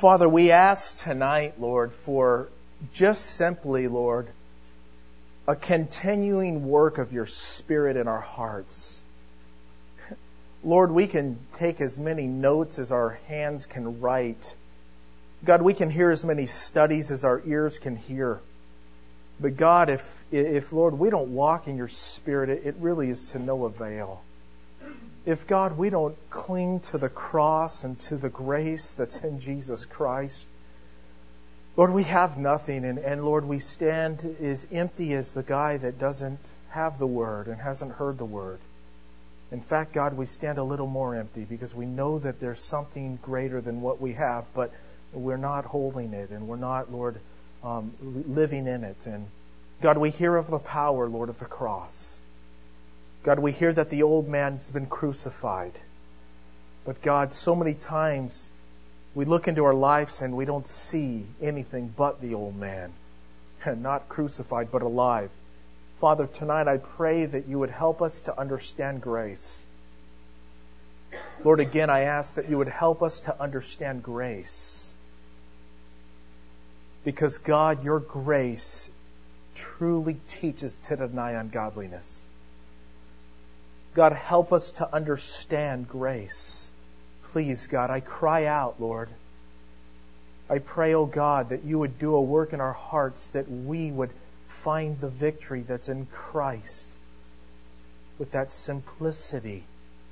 Father, we ask tonight, Lord, for just simply, Lord, a continuing work of your Spirit in our hearts. Lord, we can take as many notes as our hands can write. God, we can hear as many studies as our ears can hear. But God, if Lord, we don't walk in your Spirit, it really is to no avail. If, God, we don't cling to the cross and to the grace that's in Jesus Christ, Lord, we have nothing. And Lord, we stand as empty as the guy that doesn't have the Word and hasn't heard the Word. In fact, God, we stand a little more empty because we know that there's something greater than what we have, but we're not holding it and we're not, Lord, living in it. And God, we hear of the power, Lord, of the cross. God, we hear that the old man's been crucified. But God, so many times we look into our lives and we don't see anything but the old man. Not crucified, but alive. Father, tonight I pray that you would help us to understand grace. Lord, again, I ask that you would help us to understand grace. Because, God, your grace truly teaches to deny ungodliness. God, help us to understand grace. Please, God, I cry out, Lord. I pray, oh God, that you would do a work in our hearts, that we would find the victory that's in Christ with that simplicity,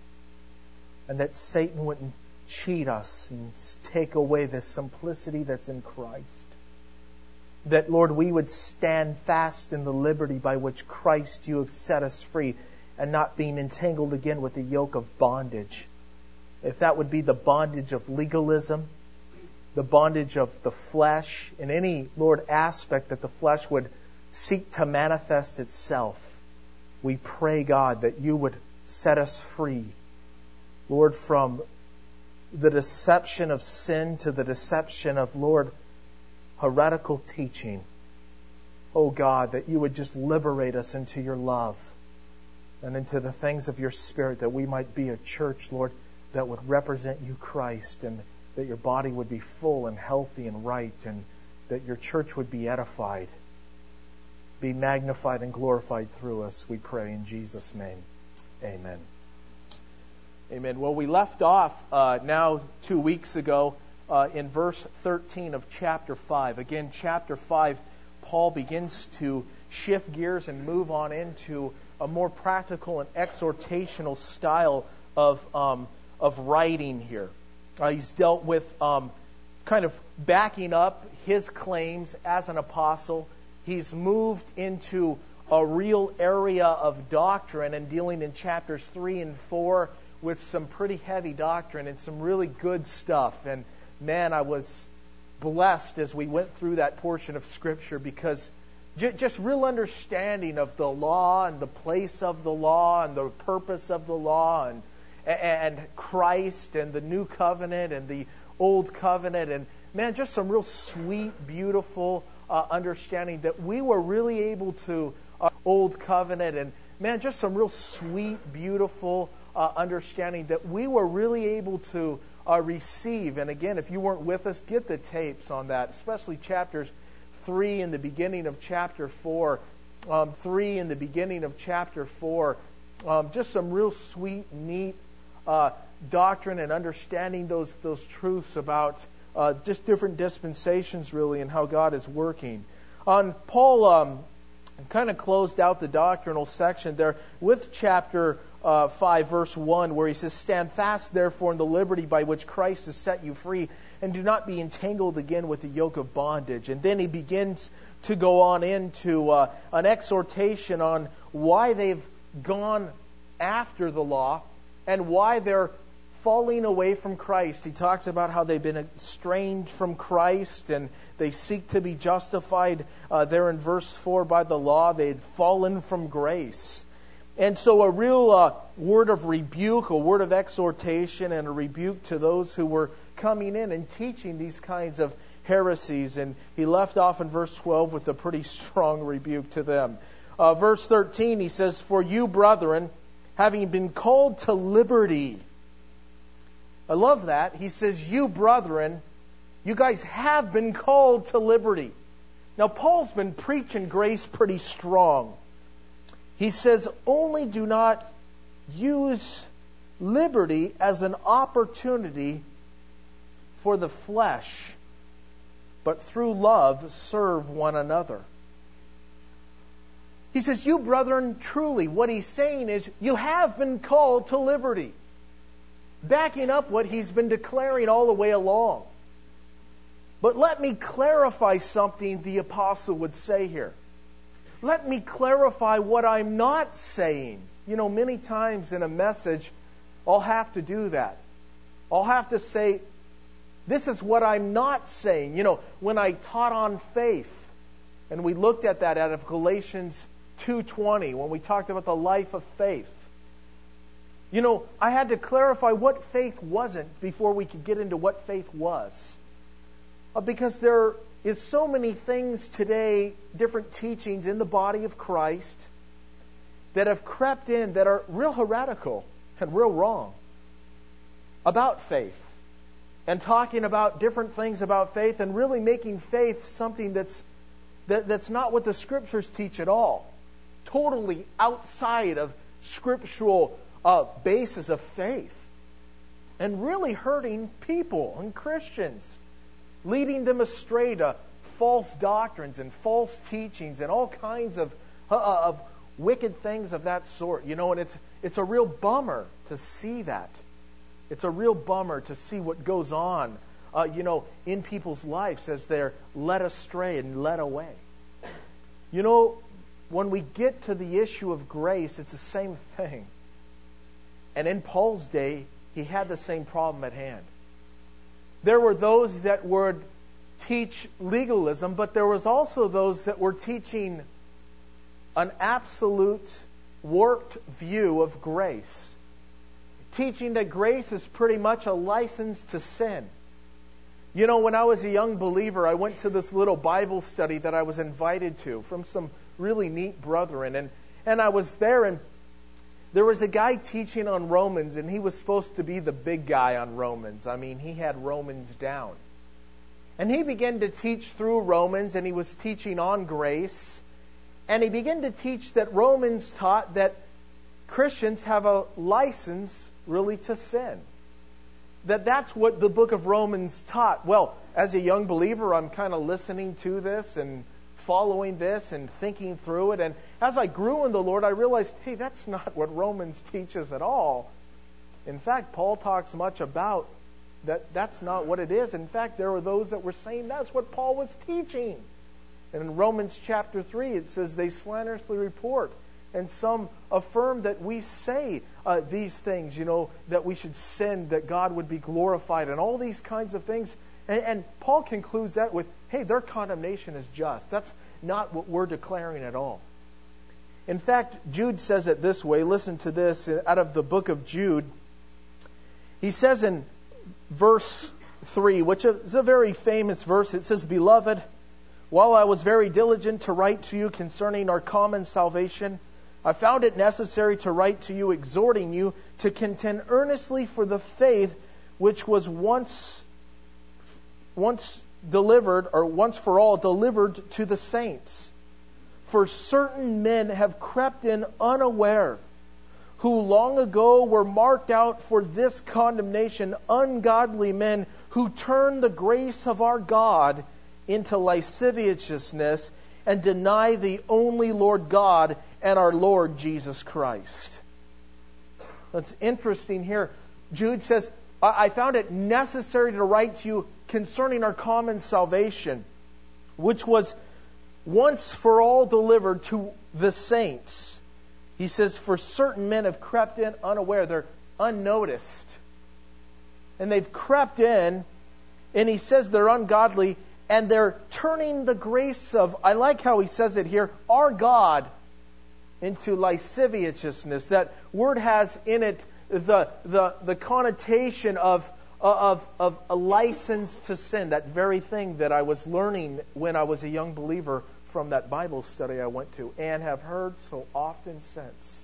and that Satan wouldn't cheat us and take away the simplicity that's in Christ. That, Lord, we would stand fast in the liberty by which Christ you have set us free, and not being entangled again with the yoke of bondage. If that would be the bondage of legalism, the bondage of the flesh, in any, Lord, aspect that the flesh would seek to manifest itself, we pray, God, that you would set us free, Lord, from the deception of sin to the deception of, Lord, heretical teaching. Oh God, that you would just liberate us into your love and into the things of your Spirit, that we might be a church, Lord, that would represent you, Christ, and that your body would be full and healthy and right, and that your church would be edified, be magnified and glorified through us, we pray in Jesus' name. Amen. Amen. Well, we left off now 2 weeks ago in verse 13 of chapter 5. Again, chapter 5, Paul begins to shift gears and move on into a more practical and exhortational style of writing here. He's dealt with kind of backing up his claims as an apostle. He's moved into a real area of doctrine and dealing in chapters 3 and 4 with some pretty heavy doctrine and some really good stuff. And man, I was blessed as we went through that portion of Scripture, because just real understanding of the law and the place of the law and the purpose of the law and Christ and the new covenant and the old covenant. And man, just some real sweet, beautiful understanding that we were really able to old covenant. And man, just some real sweet, beautiful understanding that we were really able to receive. And again, if you weren't with us, get the tapes on that, especially chapters 3 in the beginning of chapter 4, 3 in the beginning of chapter 4. Just some real sweet, neat doctrine and understanding those truths about just different dispensations, really, and how God is working. Paul kind of closed out the doctrinal section there with chapter 5, verse 1, where he says, "Stand fast, therefore, in the liberty by which Christ has set you free, and do not be entangled again with the yoke of bondage." And then he begins to go on into an exhortation on why they've gone after the law and why they're falling away from Christ. He talks about how they've been estranged from Christ and they seek to be justified there in verse 4 by the law. They had fallen from grace. And so a real word of rebuke, a word of exhortation, and a rebuke to those who were coming in and teaching these kinds of heresies. And he left off in verse 12 with a pretty strong rebuke to them. Verse 13, he says, "For you, brethren, having been called to liberty." I love that. He says, "You, brethren, You guys have been called to liberty. Now, Paul's been preaching grace pretty strong. He says, only do not use liberty as an opportunity for the flesh, but through love serve one another. He says, you brethren, truly, what he's saying is, you have been called to liberty. Backing up what he's been declaring all the way along. But let me clarify something the apostle would say here. Let me clarify what I'm not saying. You know, many times in a message, I'll have to do that. I'll have to say, this is what I'm not saying. You know, when I taught on faith, and we looked at that out of Galatians 2:20, when we talked about the life of faith. You know, I had to clarify what faith wasn't before we could get into what faith was. Because there is so many things today, different teachings in the body of Christ that have crept in that are real heretical and real wrong about faith. And talking about different things about faith and really making faith something that's not what the Scriptures teach at all. Totally outside of scriptural basis of faith. And really hurting people and Christians. Leading them astray to false doctrines and false teachings and all kinds of wicked things of that sort. You know, and it's a real bummer to see that. It's a real bummer to see what goes on, in people's lives as they're led astray and led away. You know, when we get to the issue of grace, it's the same thing. And in Paul's day, he had the same problem at hand. There were those that would teach legalism, but there was also those that were teaching an absolute warped view of grace. Teaching that grace is pretty much a license to sin. You know, when I was a young believer, I went to this little Bible study that I was invited to from some really neat brethren. And I was there, and there was a guy teaching on Romans, and he was supposed to be the big guy on Romans. I mean, he had Romans down. And he began to teach through Romans, and he was teaching on grace. And he began to teach that Romans taught that Christians have a license really to sin. That's what the book of Romans taught. Well, as a young believer, I'm kind of listening to this and following this and thinking through it. And as I grew in the Lord, I realized, hey, that's not what Romans teaches at all. In fact, Paul talks much about that's not what it is. In fact, there were those that were saying that's what Paul was teaching. And in Romans chapter 3, it says they slanderously report. And some affirm that we say these things, that we should sin, that God would be glorified, and all these kinds of things. And Paul concludes that with, hey, their condemnation is just. That's not what we're declaring at all. In fact, Jude says it this way. Listen to this out of the book of Jude. He says in verse 3, which is a very famous verse, it says, Beloved, while I was very diligent to write to you concerning our common salvation, I found it necessary to write to you, exhorting you to contend earnestly for the faith which was once delivered, or once for all delivered to the saints. For certain men have crept in unaware, who long ago were marked out for this condemnation, ungodly men who turn the grace of our God into lasciviousness and deny the only Lord God and our Lord Jesus Christ. That's interesting here. Jude says, I found it necessary to write to you concerning our common salvation, which was once for all delivered to the saints. He says, for certain men have crept in unaware. They're unnoticed. And they've crept in, and he says they're ungodly, and they're turning the grace of, I like how he says it here, our God into lasciviousness. That word has in it the connotation of a license to sin. That very thing that I was learning when I was a young believer from that Bible study I went to and have heard so often since.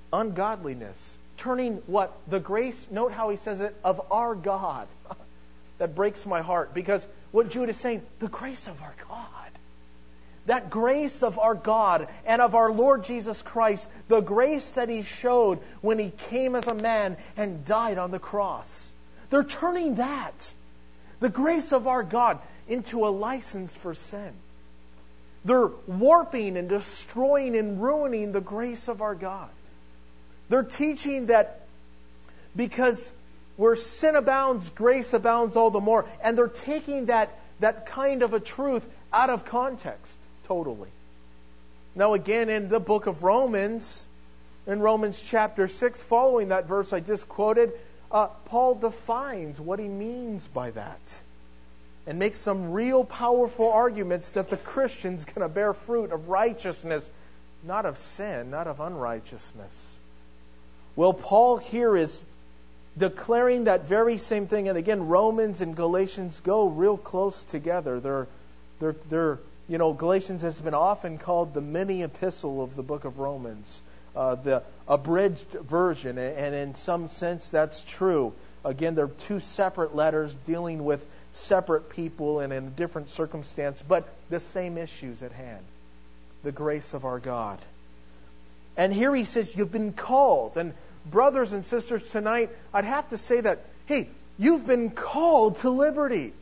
Ungodliness. Turning what? The grace, note how he says it, of our God. that breaks my heart, because what Jude is saying, the grace of our God. That grace of our God and of our Lord Jesus Christ, the grace that He showed when He came as a man and died on the cross. They're turning that, the grace of our God, into a license for sin. They're warping and destroying and ruining the grace of our God. They're teaching that because where sin abounds, grace abounds all the more. And they're taking that kind of a truth out of context. Totally. Now again, in the book of Romans, in Romans chapter 6, following that verse I just quoted, Paul defines what he means by that and makes some real powerful arguments that the Christian's going to bear fruit of righteousness, not of sin, not of unrighteousness. Well, Paul here is declaring that very same thing. And again, Romans and Galatians go real close together. They're Galatians has been often called the mini epistle of the book of Romans, the abridged version, and in some sense that's true. Again, they're two separate letters dealing with separate people and in a different circumstance, but the same issues at hand. The grace of our God. And here he says, you've been called. And brothers and sisters, tonight, I'd have to say that, hey, you've been called to liberty.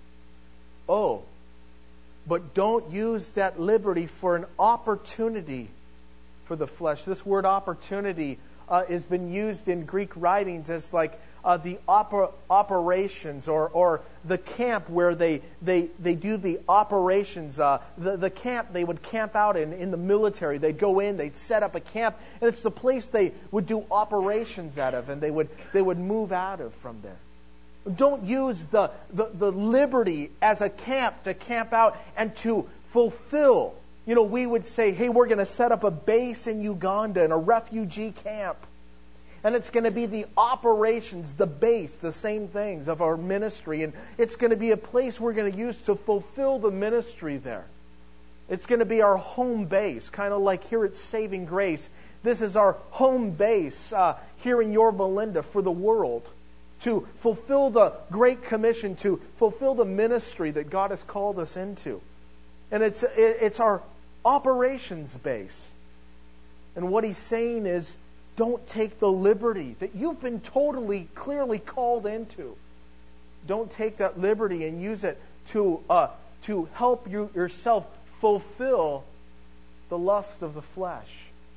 Oh, but don't use that liberty for an opportunity for the flesh. This word opportunity has been used in Greek writings as like the operations or the camp where they do the operations. The camp they would camp out in the military. They'd go in, they'd set up a camp, and it's the place they would do operations out of, and they would move out of from there. Don't use the liberty as a camp to camp out and to fulfill. We would say, hey, we're going to set up a base in Uganda in a refugee camp. And it's going to be the operations, the base, the same things of our ministry. And it's going to be a place we're going to use to fulfill the ministry there. It's going to be our home base, kind of like here at Saving Grace. This is our home base here in Yorba Linda for the world, to fulfill the Great Commission, to fulfill the ministry that God has called us into. And it's our operations base. And what he's saying is, don't take the liberty that you've been totally, clearly called into. Don't take that liberty and use it to help yourself fulfill the lust of the flesh.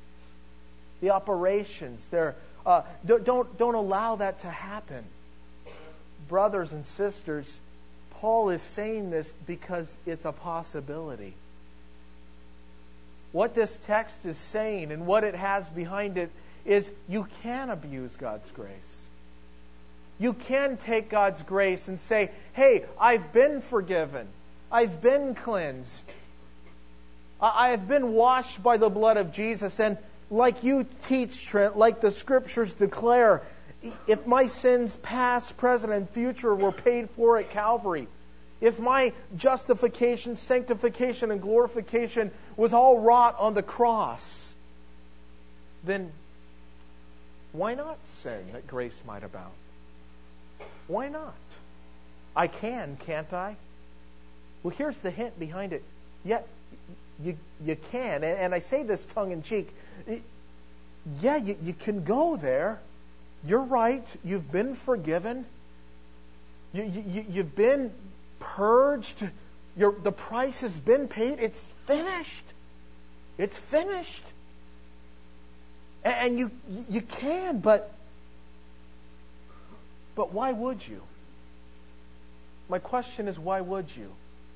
The operations there. Don't allow that to happen. Brothers and sisters, Paul is saying this because it's a possibility. What this text is saying and what it has behind it is you can abuse God's grace. You can take God's grace and say, hey, I've been forgiven. I've been cleansed. I have been washed by the blood of Jesus. And like you teach, Trent, like the Scriptures declare, if my sins past, present, and future were paid for at Calvary, if my justification, sanctification, and glorification was all wrought on the cross, then why not sin that grace might abound? Why not? I can, can't I? Well, here's the hint behind it. Yeah, you can. And I say this tongue-in-cheek. Yeah, you can go there. You're right. You've been forgiven. You've been purged. The price has been paid. It's finished. It's finished. And you can, but why would you? My question is, why would you?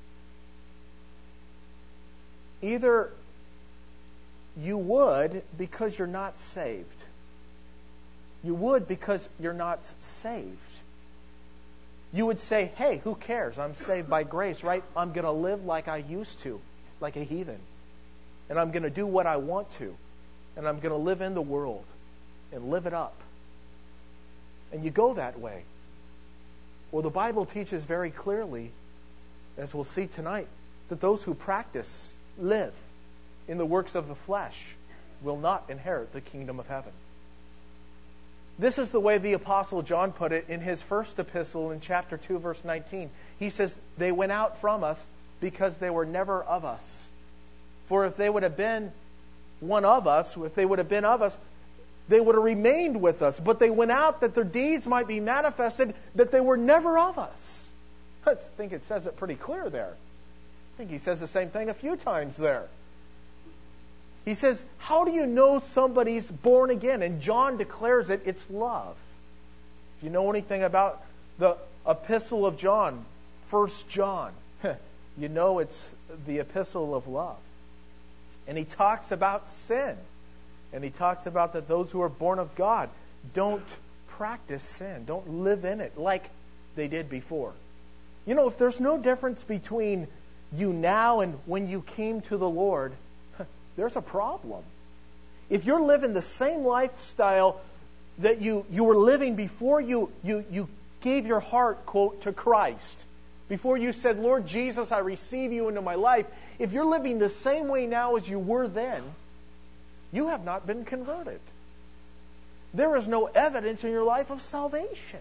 Either you would because you're not saved. You would because you're not saved. You would say, hey, who cares? I'm saved by grace, right? I'm going to live like I used to, like a heathen. And I'm going to do what I want to. And I'm going to live in the world and live it up. And you go that way. Well, the Bible teaches very clearly, as we'll see tonight, that those who practice, live in the works of the flesh will not inherit the kingdom of heaven. This is the way the Apostle John put it in his first epistle in chapter 2, verse 19. He says, they went out from us because they were never of us. For if they would have been one of us, if they would have been of us, they would have remained with us. But they went out that their deeds might be manifested, that they were never of us. I think it says it pretty clear there. I think he says the same thing a few times there. He says, how do you know somebody's born again? And John declares it, it's love. If you know anything about the epistle of John, 1 John, you know it's the epistle of love. And he talks about sin. And he talks about that those who are born of God don't practice sin, don't live in it like they did before. You know, if there's no difference between you now and when you came to the Lord, there's a problem. If you're living the same lifestyle that you were living before you gave your heart, quote, to Christ, before you said, Lord Jesus, I receive you into my life, if you're living the same way now as you were then, you have not been converted. There is no evidence in your life of salvation.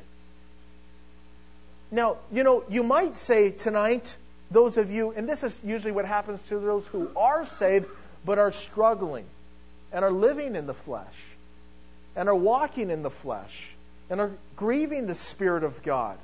Now, you know, you might say tonight, those of you, and this is usually what happens to those who are saved, but are struggling, and are living in the flesh, and are walking in the flesh, and are grieving the Spirit of God.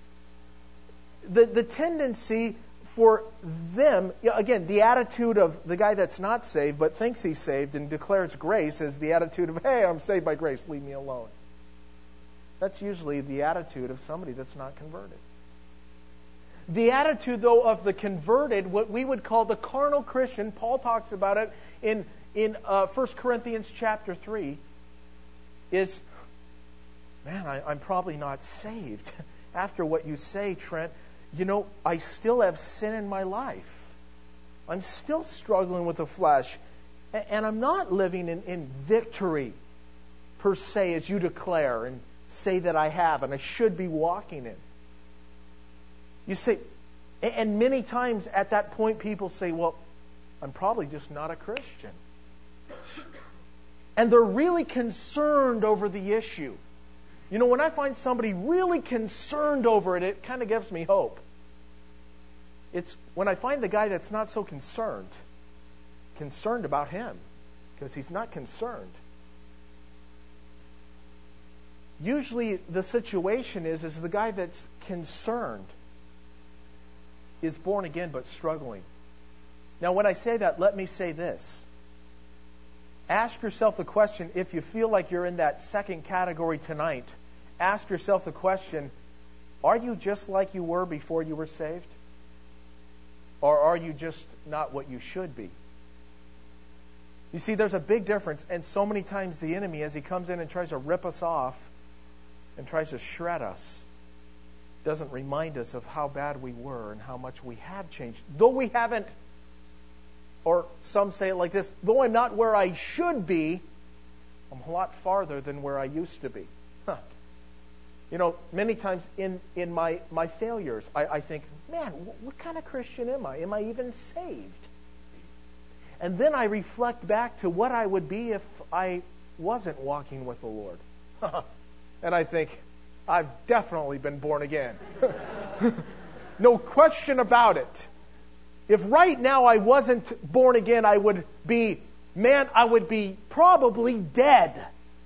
The tendency for them, again, the attitude of the guy that's not saved, but thinks he's saved and declares grace, is the attitude of, hey, I'm saved by grace, leave me alone. That's usually the attitude of somebody that's not converted. The attitude, though, of the converted, what we would call the carnal Christian, Paul talks about it in 1 Corinthians chapter 3, is, man, I'm probably not saved. After what you say, Trent, you know, I still have sin in my life. I'm still struggling with the flesh. And I'm not living in victory, per se, as you declare and say that I have and I should be walking in. You say, and many times at that point people say, well, I'm probably just not a Christian. And they're really concerned over the issue. You know, when I find somebody really concerned over it, it kind of gives me hope. It's when I find the guy that's not so concerned about him, because he's not concerned. Usually the situation is the guy that's concerned is born again but struggling. Now, when I say that, let me say this. Ask yourself the question, if you feel like you're in that second category tonight, ask yourself the question, are you just like you were before you were saved? Or are you just not what you should be? You see, there's a big difference, and so many times the enemy, as he comes in and tries to rip us off and tries to shred us, doesn't remind us of how bad we were and how much we have changed. Though we haven't, or some say it like this, though I'm not where I should be, I'm a lot farther than where I used to be. You know, many times in my failures, I think, man, what kind of Christian am I? Am I even saved? And then I reflect back to what I would be if I wasn't walking with the Lord. And I think, I've definitely been born again. No question about it. If right now I wasn't born again, I would be probably dead.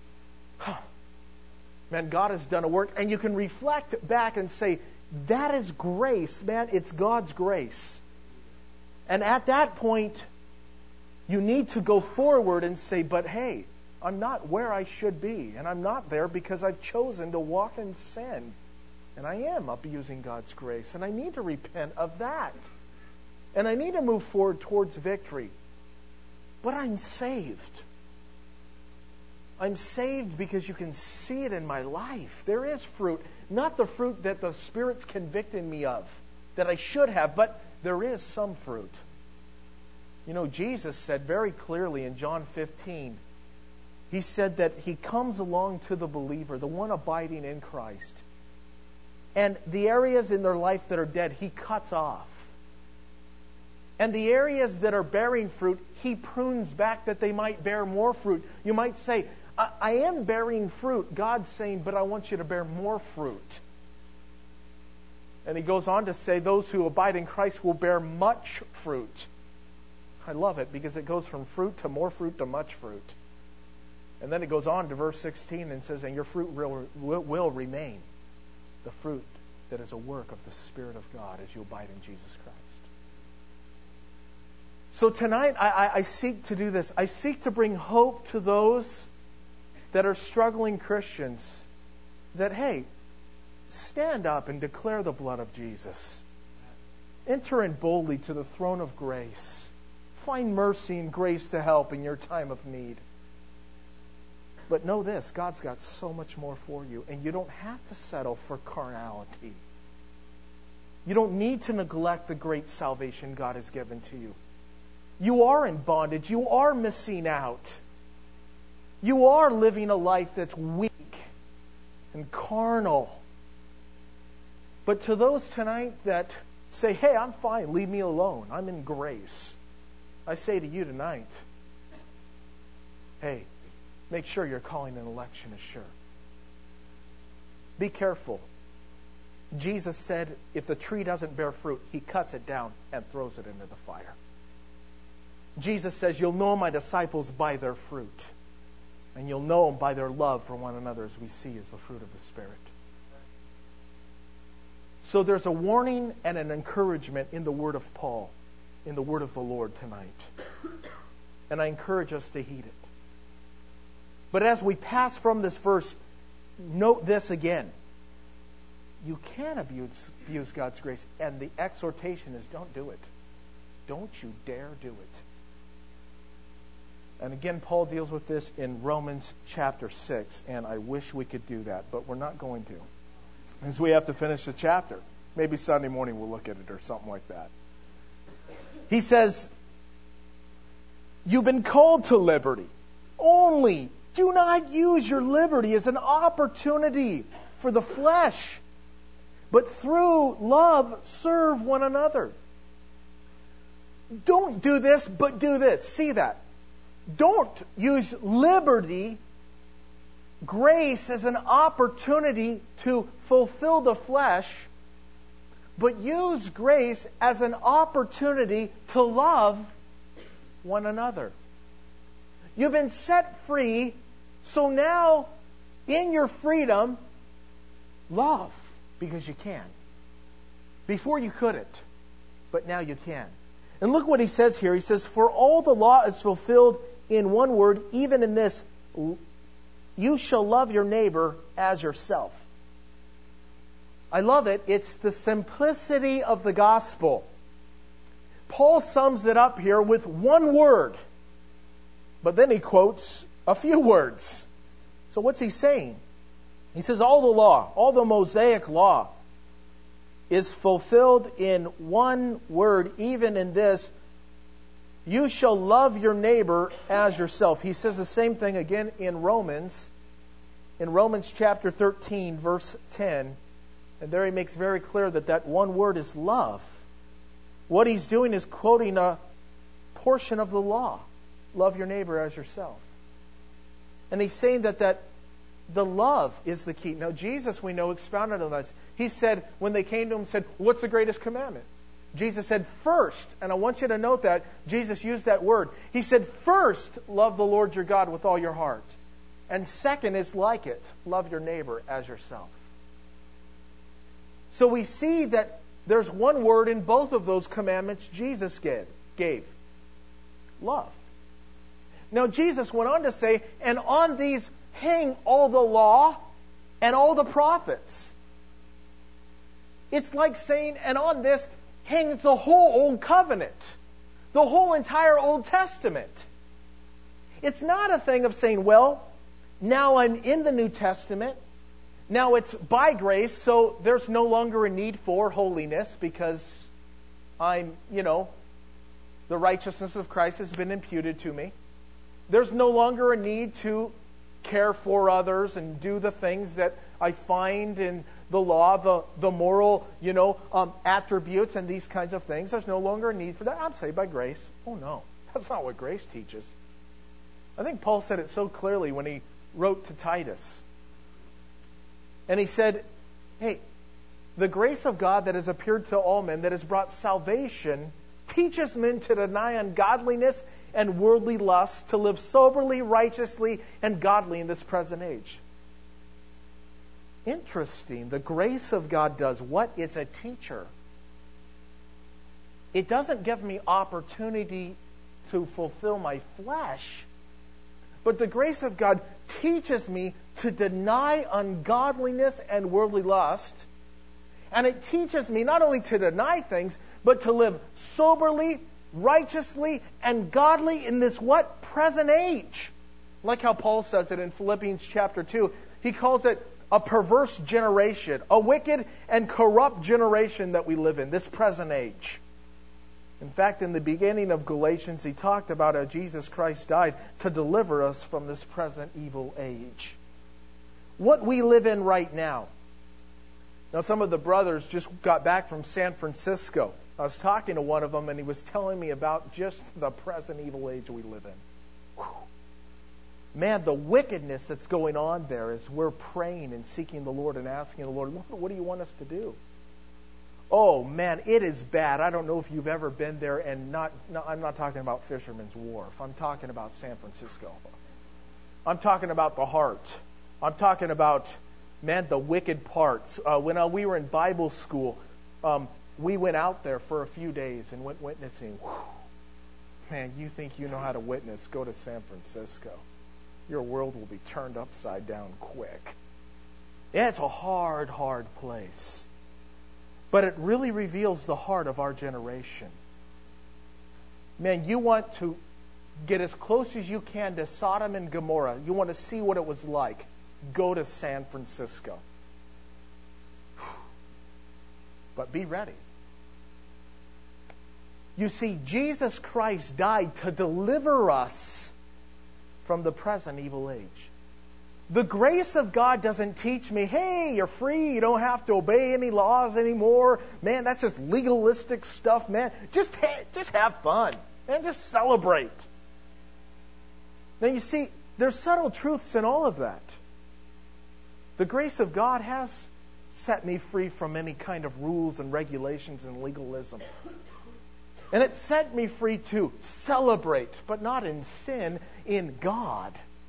Man, God has done a work, and you can reflect back and say, that is grace, man. It's God's grace. And at that point, you need to go forward and say, but hey, I'm not where I should be, and I'm not there because I've chosen to walk in sin. And I am abusing God's grace, and I need to repent of that. And I need to move forward towards victory. But I'm saved. I'm saved because you can see it in my life. There is fruit. Not the fruit that the Spirit's convicting me of, that I should have, but there is some fruit. You know, Jesus said very clearly in John 15, He said that He comes along to the believer, the one abiding in Christ. And the areas in their life that are dead, He cuts off. And the areas that are bearing fruit, He prunes back that they might bear more fruit. You might say, I am bearing fruit. God's saying, but I want you to bear more fruit. And he goes on to say, those who abide in Christ will bear much fruit. I love it because it goes from fruit to more fruit to much fruit. And then it goes on to verse 16 and says, and your fruit will remain. The fruit that is a work of the Spirit of God as you abide in Jesus Christ. So tonight I seek to do this. I seek to bring hope to those that are struggling Christians. That, hey, stand up and declare the blood of Jesus. Enter in boldly to the throne of grace. Find mercy and grace to help in your time of need. But know this, God's got so much more for you, and you don't have to settle for carnality. You don't need to neglect the great salvation God has given to you. You are in bondage. You are missing out. You are living a life that's weak and carnal. But to those tonight that say, hey, I'm fine, leave me alone, I'm in grace, I say to you tonight, hey, make sure your calling and election is sure. Be careful. Jesus said if the tree doesn't bear fruit, he cuts it down and throws it into the fire. Jesus says you'll know my disciples by their fruit. And you'll know them by their love for one another, as we see as the fruit of the Spirit. So there's a warning and an encouragement in the word of Paul, in the word of the Lord tonight. And I encourage us to heed it. But as we pass from this verse, note this again. You can abuse God's grace, and the exhortation is don't do it. Don't you dare do it. And again, Paul deals with this in Romans chapter 6, and I wish we could do that, but we're not going to, because we have to finish the chapter. Maybe Sunday morning we'll look at it or something like that. He says, you've been called to liberty. Only do not use your liberty as an opportunity for the flesh, but through love serve one another. Don't do this, but do this. See that? Don't use liberty, grace, as an opportunity to fulfill the flesh, but use grace as an opportunity to love one another. You've been set free, so now in your freedom, love, because you can. Before you couldn't, but now you can. And look what he says here. He says, for all the law is fulfilled in one word, even in this, you shall love your neighbor as yourself. I love it. It's the simplicity of the gospel. Paul sums it up here with one word, but then he quotes a few words. So what's he saying? He says all the law, all the Mosaic law, is fulfilled in one word, even in this, you shall love your neighbor as yourself. He says the same thing again in Romans chapter 13, verse 10. And there he makes very clear that that one word is love. What he's doing is quoting a portion of the law. Love your neighbor as yourself. And he's saying that the love is the key. Now, Jesus, we know, expounded on this. He said, when they came to him, said, what's the greatest commandment? Jesus said, first, and I want you to note that, Jesus used that word. He said, first, love the Lord your God with all your heart. And second is like it, love your neighbor as yourself. So we see that there's one word in both of those commandments Jesus gave. Love. Now, Jesus went on to say, and on these hang all the law and all the prophets. It's like saying, and on this hangs the whole Old Covenant, the whole entire Old Testament. It's not a thing of saying, well, now I'm in the New Testament. Now it's by grace, so there's no longer a need for holiness because I'm, the righteousness of Christ has been imputed to me. There's no longer a need to care for others and do the things that I find in the law, the moral, attributes and these kinds of things. There's no longer a need for that. I'm saved by grace. Oh no, that's not what grace teaches. I think Paul said it so clearly when he wrote to Titus. And he said, hey, the grace of God that has appeared to all men, that has brought salvation, teaches men to deny ungodliness and worldly lust, to live soberly, righteously, and godly in this present age. Interesting. The grace of God does what? It's a teacher. It doesn't give me opportunity to fulfill my flesh, but the grace of God teaches me to deny ungodliness and worldly lust. And it teaches me not only to deny things, but to live soberly, righteously, and godly in this what? Present age. Like how Paul says it in Philippians chapter 2. He calls it a perverse generation, a wicked and corrupt generation that we live in, this present age. In fact, in the beginning of Galatians, he talked about how Jesus Christ died to deliver us from this present evil age. What we live in right now. Now, some of the brothers just got back from San Francisco. I was talking to one of them, and he was telling me about just the present evil age we live in. Whew. Man, the wickedness that's going on there is we're praying and seeking the Lord and asking the Lord, what do you want us to do? Oh, man, it is bad. I don't know if you've ever been there, and I'm not talking about Fisherman's Wharf. I'm talking about San Francisco. I'm talking about the heart. I'm talking about, man, the wicked parts. When we were in Bible school, we went out there for a few days and went witnessing. Whew. Man, you think you know how to witness, go to San Francisco. Your world will be turned upside down quick. Yeah, it's a hard, hard place. But it really reveals the heart of our generation. Man, you want to get as close as you can to Sodom and Gomorrah. You want to see what it was like. Go to San Francisco. But be ready. You see, Jesus Christ died to deliver us from the present evil age. The grace of God doesn't teach me, hey, you're free, you don't have to obey any laws anymore. Man, that's just legalistic stuff, man. Just have fun. Man, just celebrate. Now you see, there's subtle truths in all of that. The grace of God has set me free from any kind of rules and regulations and legalism. And it set me free to celebrate, but not in sin, in God.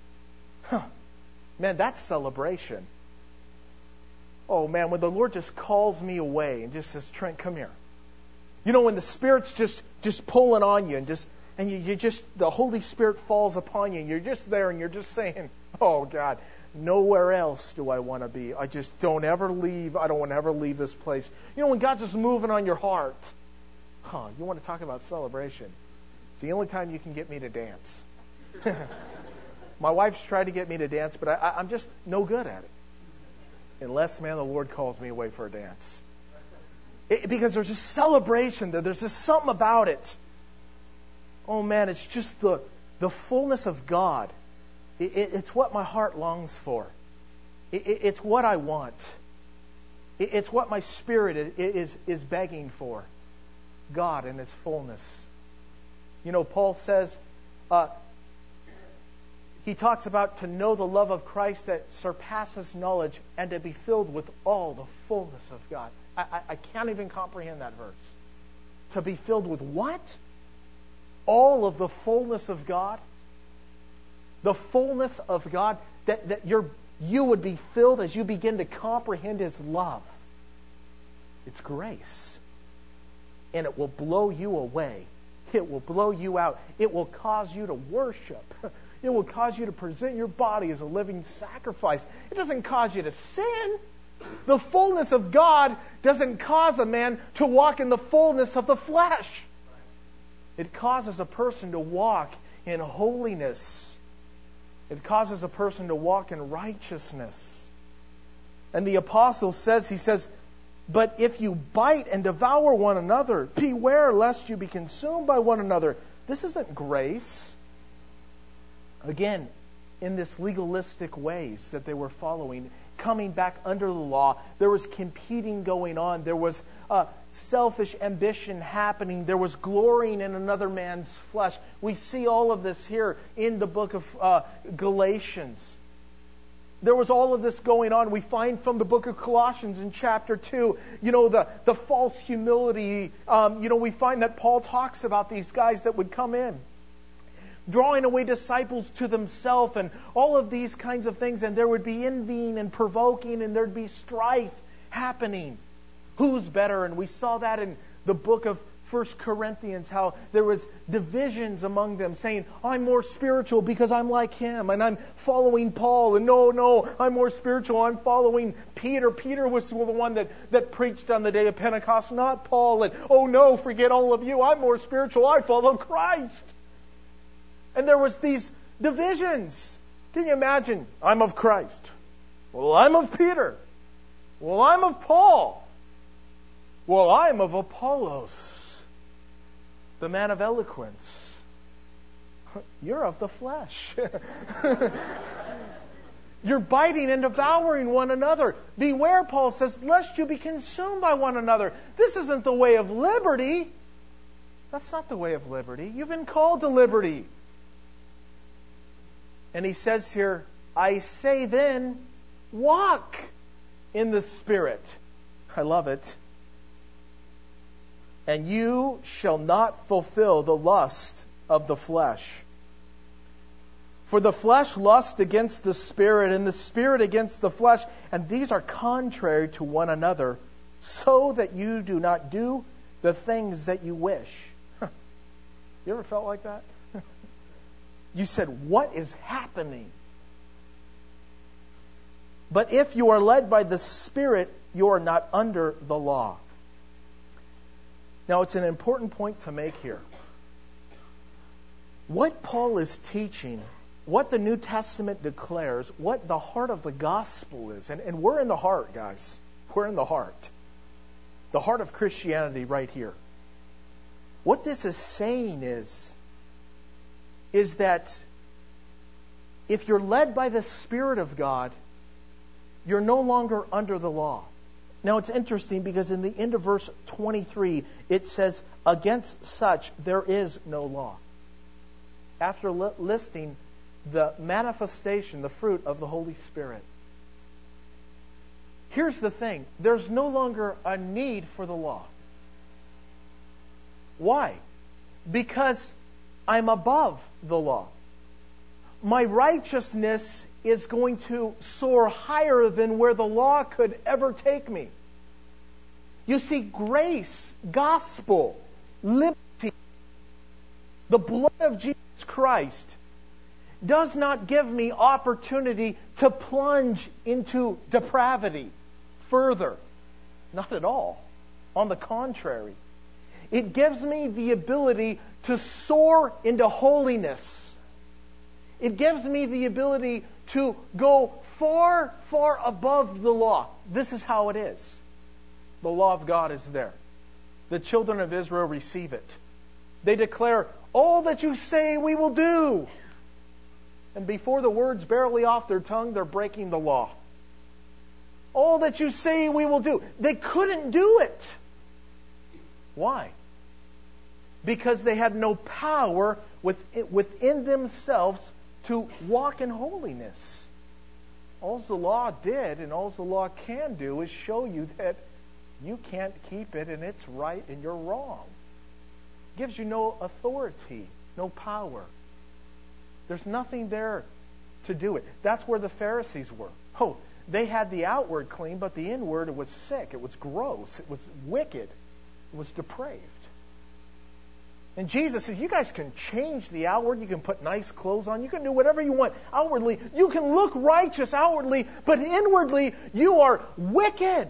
Man, that's celebration. Oh, man, when the Lord just calls me away and just says, Trent, come here. You know, when the Spirit's just pulling on you and you just, the Holy Spirit falls upon you and you're just there and you're just saying, oh, God, nowhere else do I want to be. I just don't ever leave. I don't want to ever leave this place. You know, when God's just moving on your heart. You want to talk about celebration. It's the only time you can get me to dance. My wife's tried to get me to dance, but I'm just no good at it. Unless, man, the Lord calls me away for a dance. Because there's just celebration there. There's just something about it. Oh, man, it's just the fullness of God. It's what my heart longs for. It's what I want. It's what my spirit is begging for. God in His fullness. You know, Paul says, he talks about to know the love of Christ that surpasses knowledge and to be filled with all the fullness of God. I can't even comprehend that verse. To be filled with what? All of the fullness of God. The fullness of God that you would be filled as you begin to comprehend His love. It's grace. And it will blow you away. It will blow you out. It will cause you to worship. It will cause you to present your body as a living sacrifice. It doesn't cause you to sin. The fullness of God doesn't cause a man to walk in the fullness of the flesh. It causes a person to walk in holiness. It causes a person to walk in righteousness. And the apostle says, he says, but if you bite and devour one another, beware lest you be consumed by one another. This isn't grace. Again, in this legalistic ways that they were following, coming back under the law, there was competing going on. There was selfish ambition happening. There was glorying in another man's flesh. We see all of this here in the book of Galatians. there was all of this going on. We find from the book of Colossians in chapter 2, the false humility. We find that Paul talks about these guys that would come in, drawing away disciples to themselves and all of these kinds of things. And there would be envying and provoking, and there'd be strife happening. Who's better? And we saw that in the book of 1 Corinthians, how there was divisions among them, saying, I'm more spiritual because I'm like him, and I'm following Paul, and no, I'm more spiritual, I'm following Peter. Peter was the one that preached on the day of Pentecost, not Paul, and oh no, forget all of you, I'm more spiritual, I follow Christ. And there was these divisions. Can you imagine? I'm of Christ. Well, I'm of Peter. Well, I'm of Paul. Well, I'm of Apollos, the man of eloquence. You're of the flesh. You're biting and devouring one another. Beware, Paul says, lest you be consumed by one another. This isn't the way of liberty. That's not the way of liberty. You've been called to liberty. And he says here, I say then, walk in the Spirit. I love it. And you shall not fulfill the lust of the flesh. For the flesh lusts against the Spirit, and the Spirit against the flesh, and these are contrary to one another, so that you do not do the things that you wish. You ever felt like that? You said, what is happening? But if you are led by the Spirit, you are not under the law. Now, it's an important point to make here. What Paul is teaching, what the New Testament declares, what the heart of the gospel is, and we're in the heart, guys. We're in the heart. The heart of Christianity right here. What this is saying is that if you're led by the Spirit of God, you're no longer under the law. Now it's interesting because in the end of verse 23, it says, against such there is no law. After listing the manifestation, the fruit of the Holy Spirit. Here's the thing. There's no longer a need for the law. Why? Because I'm above the law. My righteousness is going to soar higher than where the law could ever take me. You see, grace, gospel, liberty, the blood of Jesus Christ does not give me opportunity to plunge into depravity further. Not at all. On the contrary, it gives me the ability to soar into holiness. It gives me the ability to go far, far above the law. This is how it is. The law of God is there. The children of Israel receive it. They declare, all that you say we will do. And before the words barely off their tongue, they're breaking the law. All that you say we will do. They couldn't do it. Why? Because they had no power within themselves to walk in holiness. All the law did and all the law can do is show you that you can't keep it and it's right and you're wrong. It gives you no authority, no power. There's nothing there to do it. That's where the Pharisees were. Oh, they had the outward clean, but the inward, it was sick, it was gross, it was wicked, it was depraved. And Jesus said, you guys can change the outward, you can put nice clothes on, you can do whatever you want outwardly. You can look righteous outwardly, but inwardly you are wicked.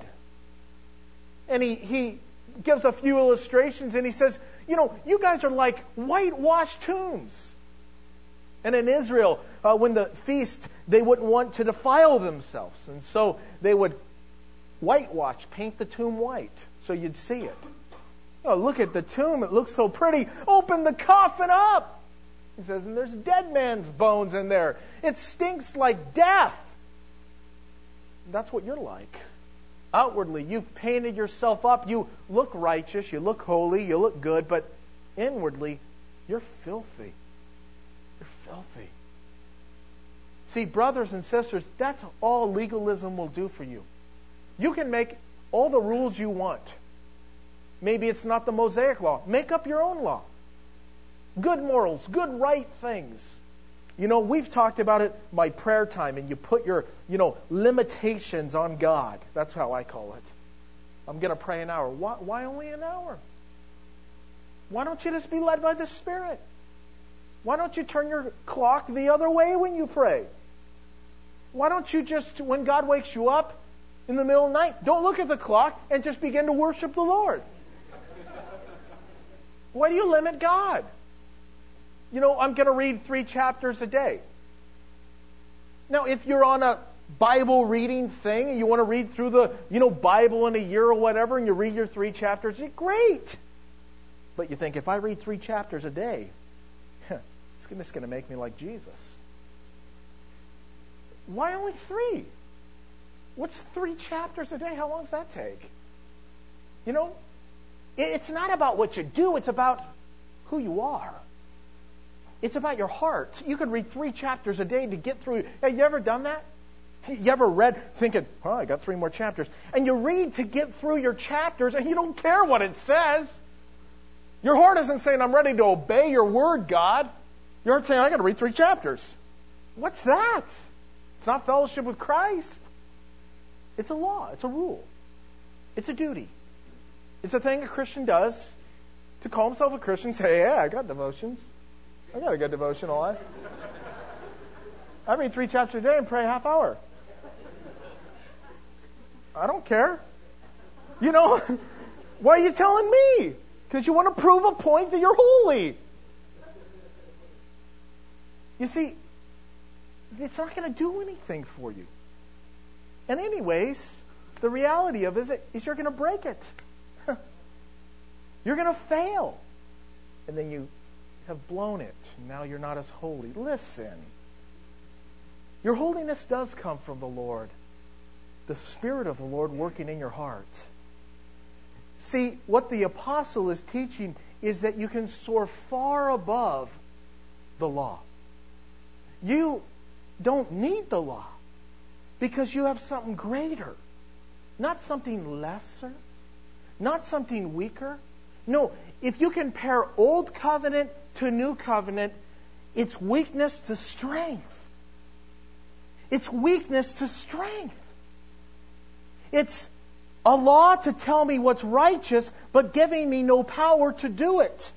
And he gives a few illustrations and he says, you guys are like whitewashed tombs. And in Israel, when the feast, they wouldn't want to defile themselves. And so they would whitewash, paint the tomb white so you'd see it. Oh, look at the tomb. It looks so pretty. Open the coffin up. He says, and there's dead man's bones in there. It stinks like death. That's what you're like. Outwardly, you've painted yourself up. You look righteous. You look holy. You look good. But inwardly, you're filthy. You're filthy. See, brothers and sisters, that's all legalism will do for you. You can make all the rules you want. Maybe it's not the Mosaic law. Make up your own law. Good morals, good right things. We've talked about it by prayer time, and you put your, limitations on God. That's how I call it. I'm going to pray an hour. Why only an hour? Why don't you just be led by the Spirit? Why don't you turn your clock the other way when you pray? Why don't you just, when God wakes you up in the middle of the night, don't look at the clock and just begin to worship the Lord? Why do you limit God? I'm going to read 3 chapters a day. Now, if you're on a Bible reading thing and you want to read through the, Bible in a year or whatever, and you read your 3 chapters, great. But you think, if I read 3 chapters a day, it's just going to make me like Jesus. Why only 3? What's 3 chapters a day? How long does that take? It's not about what you do. It's about who you are. It's about your heart. You could read 3 chapters a day to get through. Have you ever done that? You ever read thinking, I got 3 more chapters. And you read to get through your chapters and you don't care what it says. Your heart isn't saying, I'm ready to obey your word, God. Your heart's saying, I got to read 3 chapters. What's that? It's not fellowship with Christ. It's a law. It's a rule. It's a duty. It's a thing a Christian does to call himself a Christian. Say, yeah, I got devotions. I got a good devotional life. I read 3 chapters a day and pray a half hour. I don't care. Why are you telling me? Because you want to prove a point that you're holy. You see, it's not going to do anything for you. And anyways, the reality of it is you're going to break it. You're going to fail. And then you have blown it. Now you're not as holy. Listen. Your holiness does come from the Lord. The Spirit of the Lord working in your heart. See, what the apostle is teaching is that you can soar far above the law. You don't need the law because you have something greater. Not something lesser. Not something weaker. No, if you compare Old Covenant to New Covenant, it's weakness to strength. It's weakness to strength. It's a law to tell me what's righteous, but giving me no power to do it.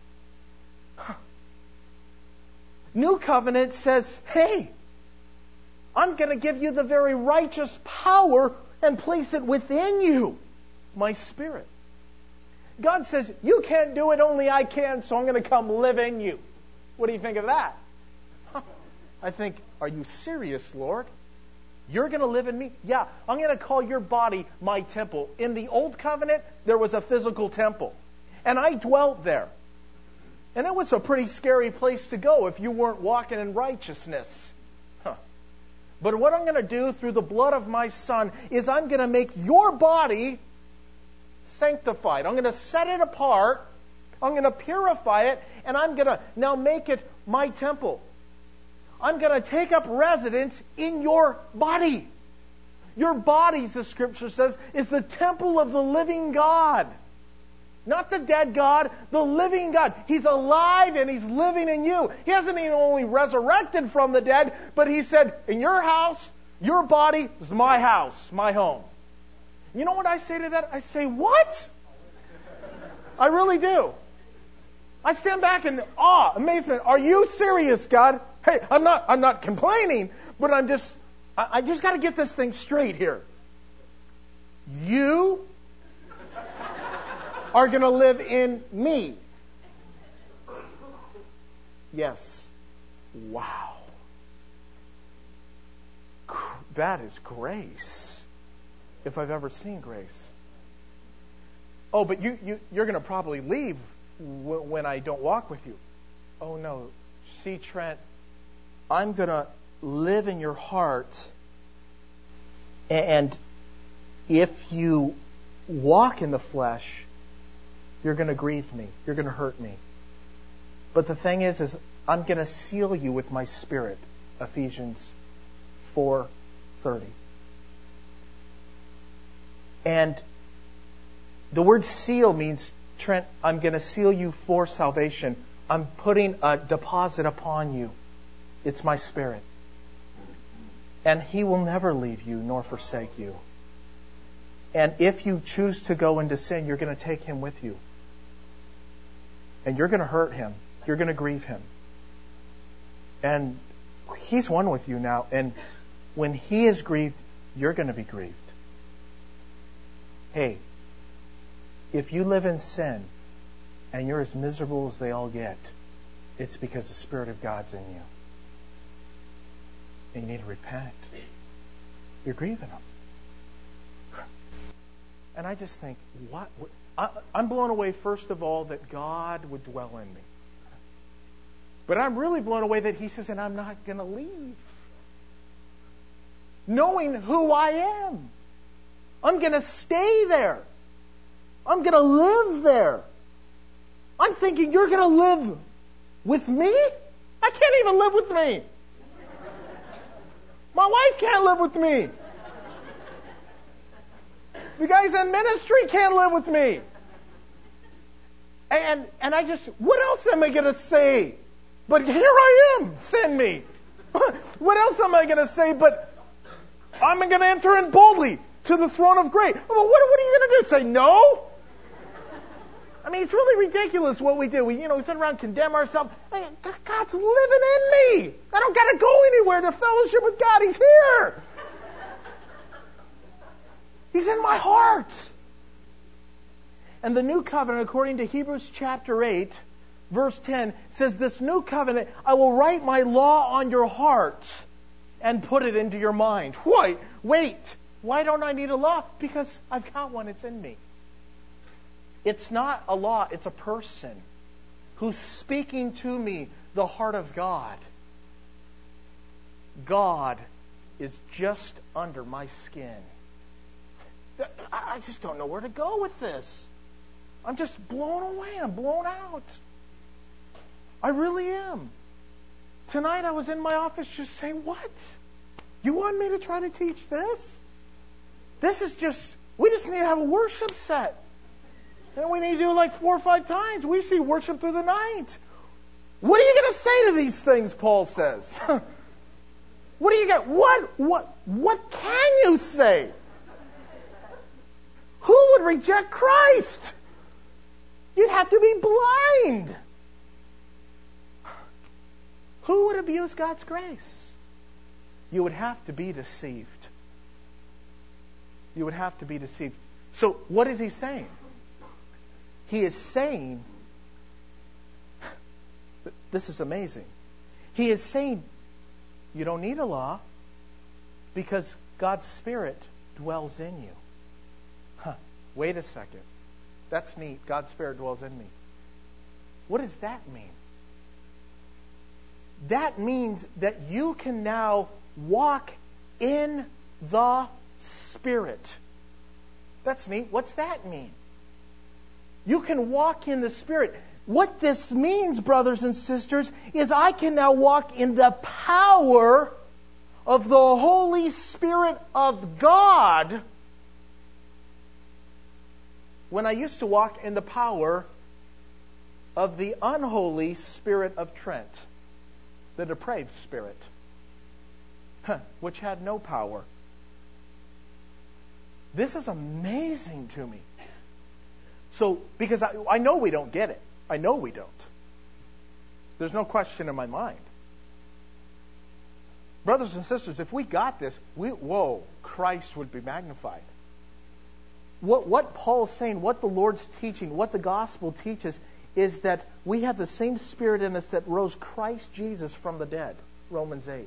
New Covenant says, hey, I'm going to give you the very righteous power and place it within you, my Spirit. God says, you can't do it, only I can, so I'm going to come live in you. What do you think of that? I think, are you serious, Lord? You're going to live in me? Yeah, I'm going to call your body my temple. In the Old Covenant, there was a physical temple. And I dwelt there. And it was a pretty scary place to go if you weren't walking in righteousness. But what I'm going to do through the blood of my Son is I'm going to make your body sanctified. I'm going to set it apart. I'm going to purify it. And I'm going to now make it my temple. I'm going to take up residence in your body. Your body, the Scripture says, is the temple of the living God. Not the dead God, the living God. He's alive and He's living in you. He hasn't even only resurrected from the dead, but He said, in your house, your body is my house, my home. You know what I say to that? I say, what? I really do. I stand back in awe, amazement. Are you serious, God? Hey, I'm not complaining, but I just got to get this thing straight here. You are going to live in me. Yes. Wow. That is grace. If I've ever seen grace. Oh, but you're going to probably leave when I don't walk with you. Oh, no. See, Trent, I'm going to live in your heart. And if you walk in the flesh, you're going to grieve me. You're going to hurt me. But the thing is I'm going to seal you with my Spirit. Ephesians 4:30. And the word seal means, Trent, I'm going to seal you for salvation. I'm putting a deposit upon you. It's my Spirit. And He will never leave you nor forsake you. And if you choose to go into sin, you're going to take Him with you. And you're going to hurt Him. You're going to grieve Him. And He's one with you now. And when He is grieved, you're going to be grieved. Hey, if you live in sin and you're as miserable as they all get, it's because the Spirit of God's in you. And you need to repent. You're grieving Him. And I just think, what? I'm blown away, first of all, that God would dwell in me. But I'm really blown away that He says, and I'm not going to leave. Knowing who I am. I'm going to stay there. I'm going to live there. I'm thinking, you're going to live with me? I can't even live with me. My wife can't live with me. The guys in ministry can't live with me. And I just, what else am I going to say? But here I am, send me. What else am I going to say but I'm going to enter in boldly to the throne of grace? Well, what are you going to do? Say no? I mean, it's really ridiculous what we do. We sit around and condemn ourselves. Hey, God's living in me. I don't got to go anywhere to fellowship with God. He's here. He's in my heart. And the new covenant, according to Hebrews chapter 8, verse 10, says, this new covenant, I will write my law on your heart and put it into your mind. Wait. Why don't I need a law? Because I've got one. It's in me. It's not a law. It's a person who's speaking to me the heart of God. God is just under my skin. I just don't know where to go with this. I'm just blown away. I'm blown out. I really am. Tonight I was in my office just saying, what? You want me to try to teach this? This is just, we just need to have a worship set. And we need to do it like 4 or 5 times. We see worship through the night. What are you going to say to these things, Paul says? What do you got? What can you say? Who would reject Christ? You'd have to be blind. Who would abuse God's grace? You would have to be deceived. You would have to be deceived. So what is he saying? He is saying, this is amazing. He is saying, you don't need a law because God's Spirit dwells in you. Wait a second. That's neat. God's Spirit dwells in me. What does that mean? That means that you can now walk in the Spirit. That's neat. What's that mean? You can walk in the Spirit. What this means, brothers and sisters, is I can now walk in the power of the Holy Spirit of God when I used to walk in the power of the unholy spirit of Trent, the depraved spirit, which had no power. This is amazing to me. So, because I know we don't get it. I know we don't. There's no question in my mind. Brothers and sisters, if we got this, Christ would be magnified. What Paul's saying, what the Lord's teaching, what the gospel teaches is that we have the same Spirit in us that rose Christ Jesus from the dead. Romans 8.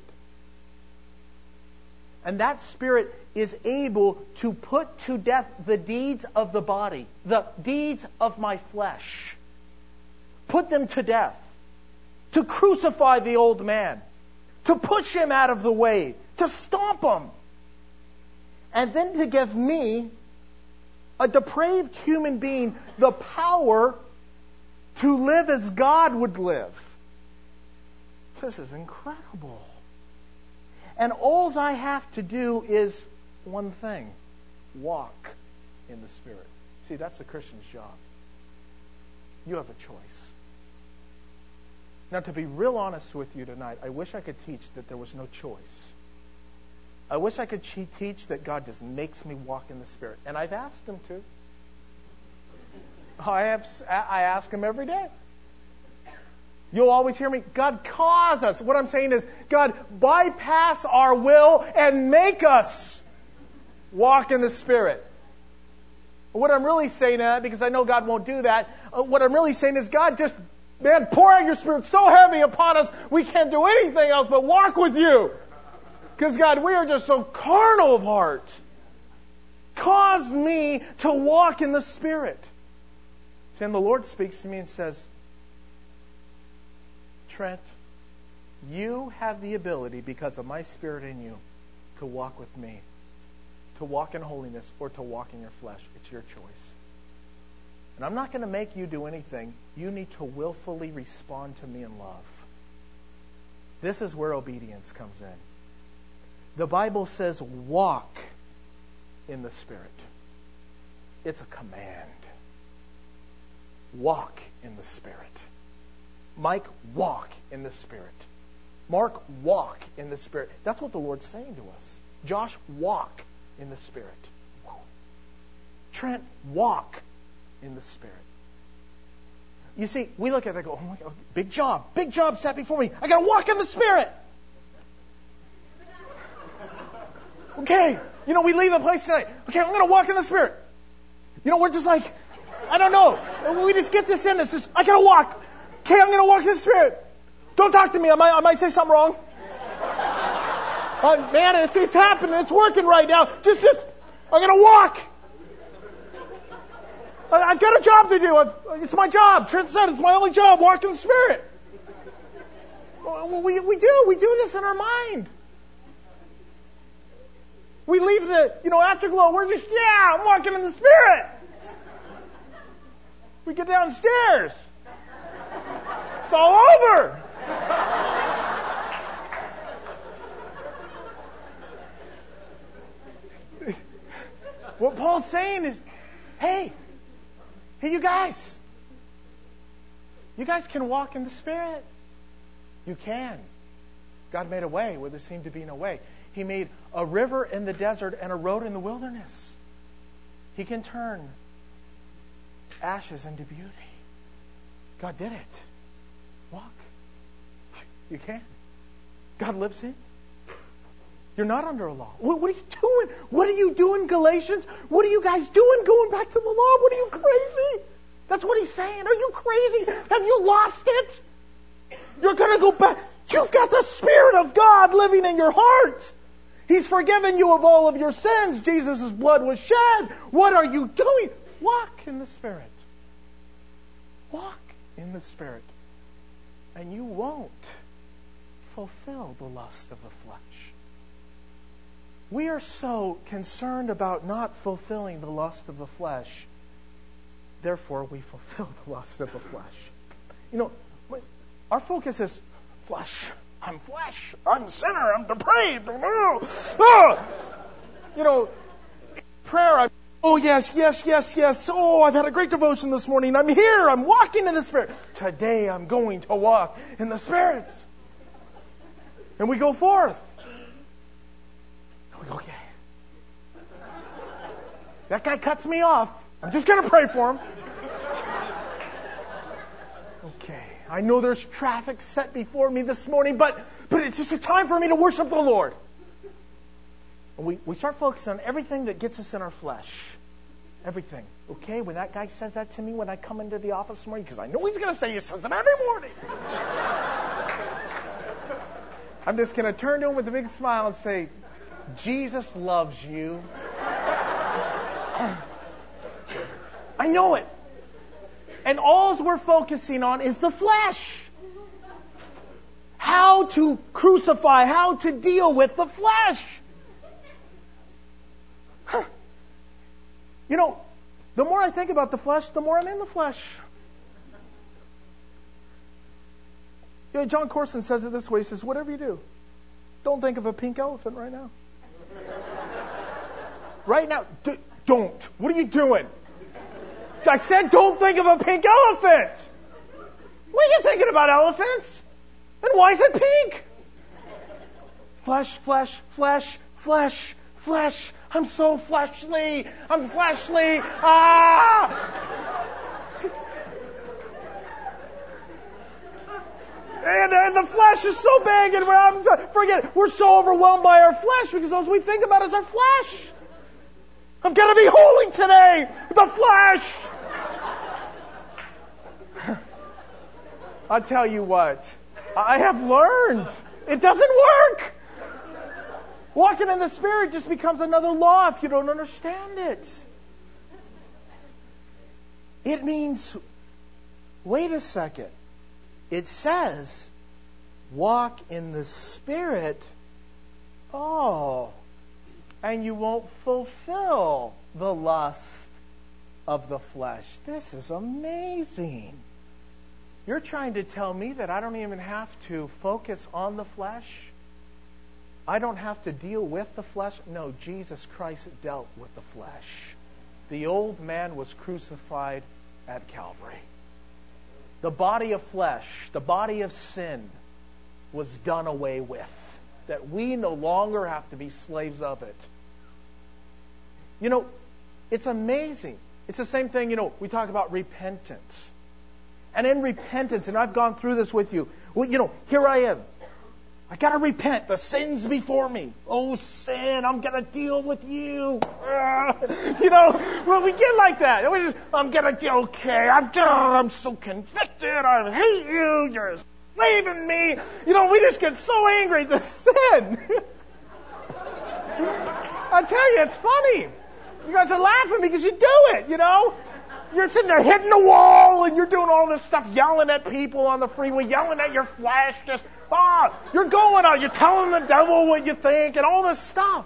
And that Spirit is able to put to death the deeds of the body, the deeds of my flesh. Put them to death. To crucify the old man. To push him out of the way. To stomp him. And then to give me, a depraved human being, the power to live as God would live. This is incredible. And all I have to do is one thing: walk in the Spirit. See, that's a Christian's job. You have a choice. Now, to be real honest with you tonight, I wish I could teach that there was no choice. I wish I could teach that God just makes me walk in the Spirit. And I've asked Him to. I ask Him every day. You'll always hear me, God, cause us. What I'm saying is, God, bypass our will and make us walk in the Spirit. What I'm really saying, because I know God won't do that, what I'm really saying is, God, just, man, pour out your Spirit so heavy upon us, we can't do anything else but walk with you. Because, God, we are just so carnal of heart. Cause me to walk in the Spirit. And the Lord speaks to me and says, Trent, you have the ability, because of my Spirit in you, to walk with me. To walk in holiness or to walk in your flesh. It's your choice. And I'm not going to make you do anything. You need to willfully respond to me in love. This is where obedience comes in. The Bible says, walk in the Spirit. It's a command. Walk in the Spirit. Mike, walk in the Spirit. Mark, walk in the Spirit. That's what the Lord's saying to us. Josh, walk in the Spirit. Trent, walk in the Spirit. You see, we look at it and go, oh my God, big job set before me. I got to walk in the Spirit. Okay, we leave the place tonight. Okay, I'm going to walk in the Spirit. We're just like, I don't know. We just get this in. It's just, I got to walk. Okay, I'm going to walk in the Spirit. Don't talk to me. I might say something wrong. Man, it's happening. It's working right now. Just, I'm going to walk. I've got a job to do. It's my job. Trent said it's my only job. Walk in the Spirit. We do this in our mind. We leave the, afterglow. We're just, I'm walking in the Spirit. We get downstairs. It's all over. What Paul's saying is, hey, you guys can walk in the Spirit. You can. God made a way where there seemed to be no way. He made a river in the desert and a road in the wilderness. He can turn ashes into beauty. God did it. Walk. You can. God lives in. You're not under a law. What are you doing? What are you doing, Galatians? What are you guys doing going back to the law? What are you crazy? That's what he's saying. Are you crazy? Have you lost it? You're going to go back. You've got the Spirit of God living in your heart. He's forgiven you of all of your sins. Jesus' blood was shed. What are you doing? Walk in the Spirit. Walk in the Spirit. And you won't fulfill the lust of the flesh. We are so concerned about not fulfilling the lust of the flesh. Therefore, we fulfill the lust of the flesh. Our focus is flesh. I'm flesh. I'm a sinner. I'm depraved. Prayer. Oh, yes. Oh, I've had a great devotion this morning. I'm here. I'm walking in the Spirit. Today, I'm going to walk in the Spirit. And we go forth. We go, okay. That guy cuts me off. I'm just going to pray for him. Okay. I know there's traffic set before me this morning, but it's just a time for me to worship the Lord. And we start focusing on everything that gets us in our flesh. Everything. Okay? When that guy says that to me when I come into the office this morning, because I know he's going to say he says it every morning. I'm just going to turn to him with a big smile and say, Jesus loves you. I know it. And all we're focusing on is the flesh. How to crucify, how to deal with the flesh. The more I think about the flesh, the more I'm in the flesh. John Corson says it this way. He says, whatever you do, Don't think of a pink elephant right now. Right now. Don't. What are you doing? I said don't think of a pink elephant. What are you thinking about elephants? And why is it pink? Flesh, flesh, flesh, flesh, flesh. I'm so fleshly. I'm fleshly. And the flesh is so big, and we're so overwhelmed by our flesh because all we think about is our flesh. I'm going to be holy today. The flesh. I'll tell you what. I have learned. It doesn't work. Walking in the Spirit just becomes another law if you don't understand it. It means, wait a second. It says, walk in the Spirit. Oh, and you won't fulfill the lust of the flesh. This is amazing. You're trying to tell me that I don't even have to focus on the flesh? I don't have to deal with the flesh? No, Jesus Christ dealt with the flesh. The old man was crucified at Calvary. The body of flesh, the body of sin, was done away with. That we no longer have to be slaves of it. You know, it's amazing. It's the same thing, we talk about repentance. And in repentance, and I've gone through this with you, here I am. I got to repent. The sin's before me. Oh, sin, I'm going to deal with you. When we get like that, I'm going to do okay. I'm so convicted. I hate you. You're a slave in me. We just get so angry at the sin. I tell you, it's funny. You guys are laughing because you do it, You're sitting there hitting the wall and you're doing all this stuff, yelling at people on the freeway, yelling at your flesh, you're going out, you're telling the devil what you think and all this stuff.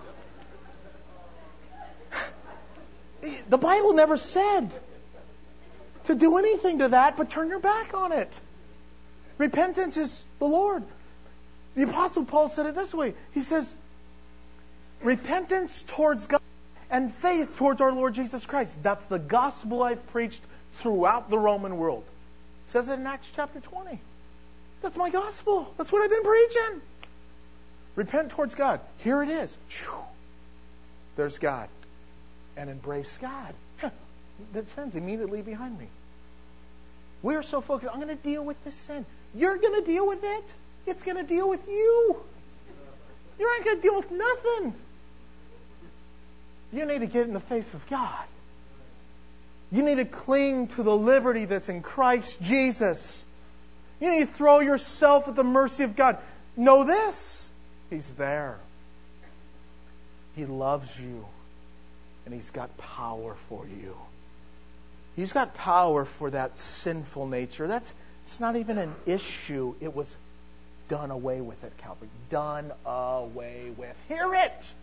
The Bible never said to do anything to that but turn your back on it. Repentance is the Lord. The Apostle Paul said it this way. He says, repentance towards God and faith towards our Lord Jesus Christ. That's the gospel I've preached throughout the Roman world. It says it in Acts chapter 20. That's my gospel. That's what I've been preaching. Repent towards God. Here it is. There's God. And embrace God. That sin's immediately behind me. We are so focused. I'm going to deal with this sin. You're going to deal with it. It's going to deal with you. You're not going to deal with nothing. You need to get in the face of God. You need to cling to the liberty that's in Christ Jesus. You need to throw yourself at the mercy of God. Know this. He's there. He loves you. And He's got power for you. He's got power for that sinful nature. It's not even an issue. It was done away with at Calvary. Done away with. Hear it!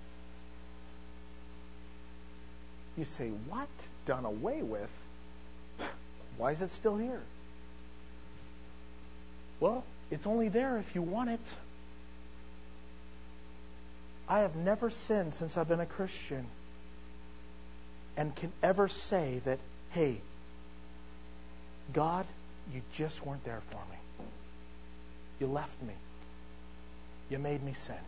You say, what? Done away with? Why is it still here? Well, it's only there if you want it. I have never sinned since I've been a Christian and can ever say that, hey, God, you just weren't there for me. You left me. You made me sin.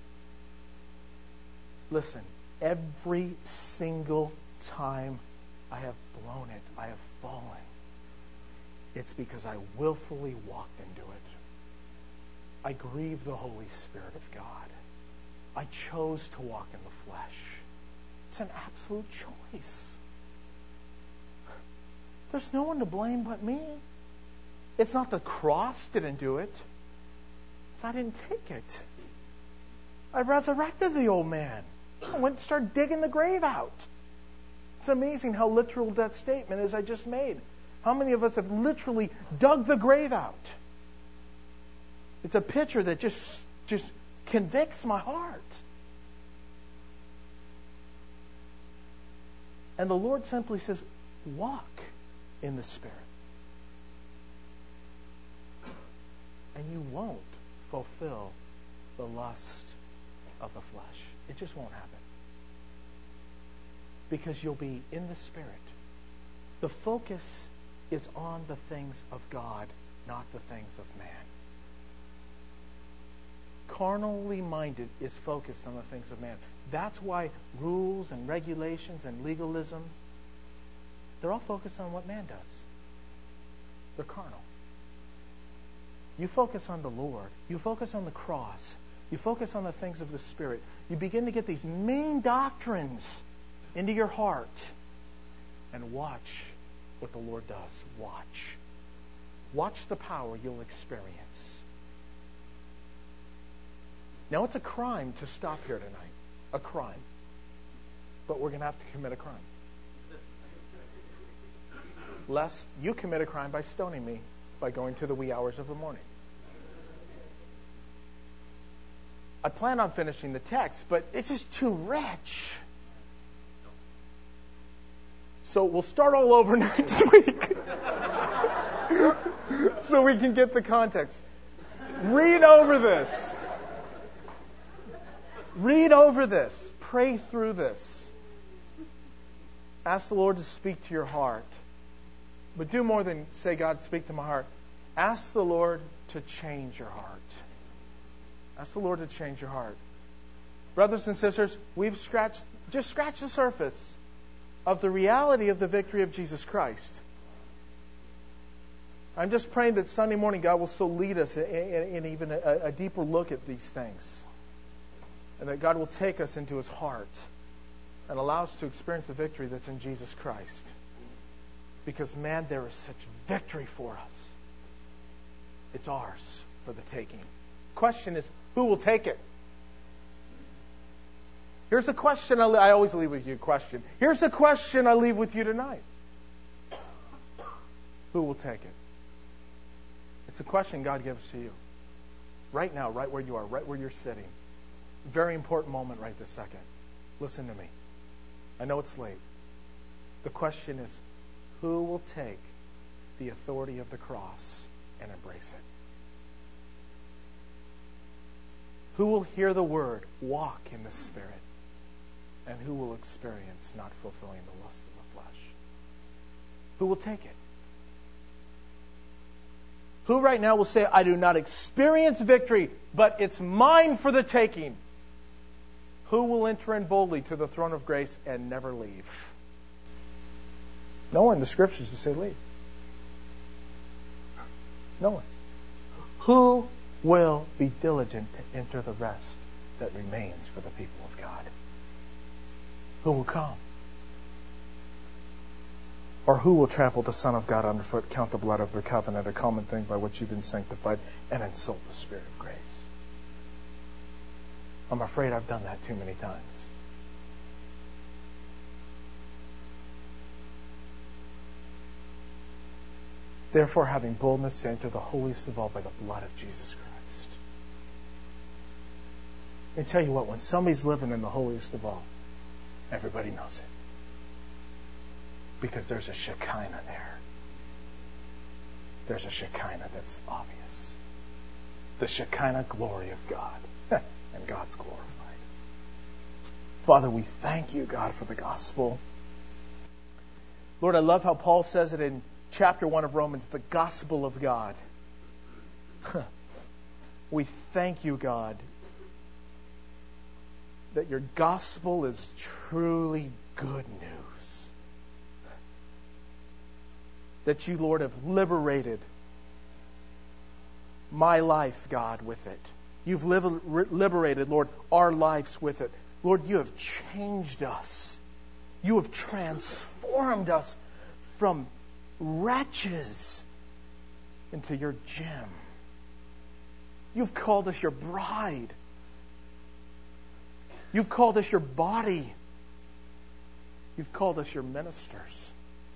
Listen, every single time I have blown it, I have fallen. It's because I willfully walked into it. I grieved the Holy Spirit of God. I chose to walk in the flesh. It's an absolute choice. There's no one to blame but me. It's not the cross didn't do it. It's I didn't take it. I resurrected the old man. I went and started digging the grave out. It's amazing how literal that statement is I just made. How many of us have literally dug the grave out? It's a picture that just convicts my heart. And the Lord simply says, walk in the Spirit. And you won't fulfill the lust of the flesh. It just won't happen. Because you'll be in the Spirit. The focus is on the things of God, not the things of man. Carnally minded is focused on the things of man. That's why rules and regulations and legalism, they're all focused on what man does. They're carnal. You focus on the Lord. You focus on the cross. You focus on the things of the Spirit. You begin to get these main doctrines into your heart. And watch what the Lord does. Watch. Watch the power you'll experience. Now, it's a crime to stop here tonight. A crime. But we're going to have to commit a crime. Lest you commit a crime by stoning me by going to the wee hours of the morning. I plan on finishing the text, but it's just too rich. So we'll start all over next week. So we can get the context. Read over this. Read over this. Pray through this. Ask the Lord to speak to your heart. But do more than say, God, speak to my heart. Ask the Lord to change your heart. Ask the Lord to change your heart. Brothers and sisters, we've scratched the surface of the reality of the victory of Jesus Christ. I'm just praying that Sunday morning God will so lead us in even a deeper look at these things. And that God will take us into His heart and allow us to experience the victory that's in Jesus Christ. Because, man, there is such victory for us. It's ours for the taking. Question is, who will take it? Here's a question I always leave with you. Question. Here's a question I leave with you tonight. Who will take it? It's a question God gives to you. Right now, right where you are, right where you're sitting. Very important moment right this second. Listen to me. I know it's late. The question is, who will take the authority of the cross and embrace it? Who will hear the word, walk in the Spirit? And who will experience not fulfilling the lust of the flesh? Who will take it? Who right now will say, I do not experience victory, but it's mine for the taking? Who will enter in boldly to the throne of grace and never leave? No one in the Scriptures to say leave. No one. Who will be diligent to enter the rest that remains for the people of God? Who will come? Or who will trample the Son of God underfoot, count the blood of the covenant a common thing by which you've been sanctified, and insult the Spirit of grace? I'm afraid I've done that too many times. Therefore, having boldness to enter the holiest of all by the blood of Jesus Christ. Let me tell you what, when somebody's living in the holiest of all, everybody knows it. Because there's a Shekinah there. There's a Shekinah that's obvious. The Shekinah glory of God. And God's glorified. Father, we thank you, God, for the gospel. Lord, I love how Paul says it in chapter 1 of Romans, the gospel of God. We thank you, God, that your gospel is truly good news. That you, Lord, have liberated my life, God, with it. You've liberated, Lord, our lives with it. Lord, you have changed us. You have transformed us from wretches into your gem. You've called us your bride. You've called us your body. You've called us your ministers.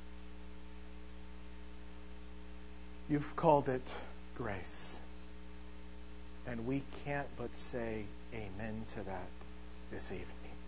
You've called it grace. And we can't but say amen to that this evening.